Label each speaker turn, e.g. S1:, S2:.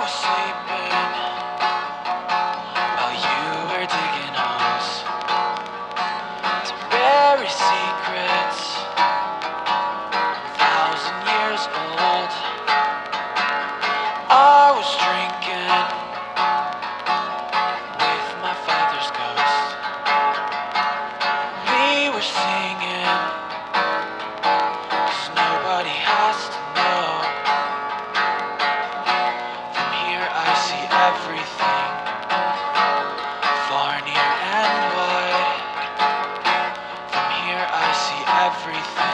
S1: was sleeping while you were digging holes to bury secrets 1,000 years old. I was drinking with my father's ghost. We were singing, 'cause nobody has to know. From here I see everything, far, near and wide. From here I see everything.